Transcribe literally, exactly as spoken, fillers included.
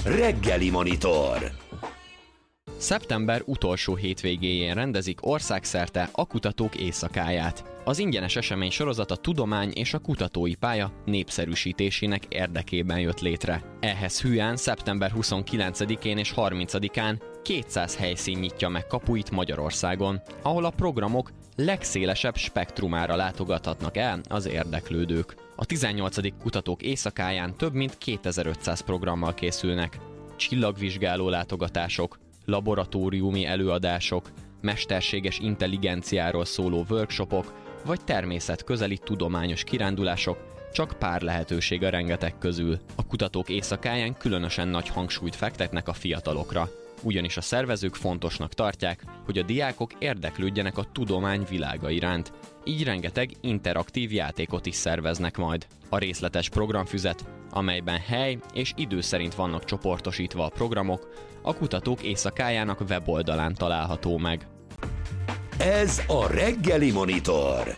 Reggeli Monitor. Szeptember utolsó hétvégéjén rendezik országszerte a Kutatók Éjszakáját. Az ingyenes esemény sorozat a tudomány és a kutatói pálya népszerűsítésének érdekében jött létre. Ehhez hűen szeptember huszonkilencedikén és harmincadikán kétszáz helyszín nyitja meg kapuit Magyarországon, ahol a programok legszélesebb spektrumára látogathatnak el az érdeklődők. A tizennyolcadik Kutatók Éjszakáján több mint kétezer-ötszáz programmal készülnek. Csillagvizsgáló látogatások, laboratóriumi előadások, mesterséges intelligenciáról szóló workshopok, vagy természetközeli tudományos kirándulások, csak pár lehetőség a rengeteg közül. A Kutatók Éjszakáján különösen nagy hangsúlyt fektetnek a fiatalokra, ugyanis a szervezők fontosnak tartják, hogy a diákok érdeklődjenek a tudomány világa iránt, így rengeteg interaktív játékot is szerveznek majd. A részletes programfüzet, amelyben hely és idő szerint vannak csoportosítva a programok, a Kutatók Éjszakájának weboldalán található meg. Ez a Reggeli Monitor.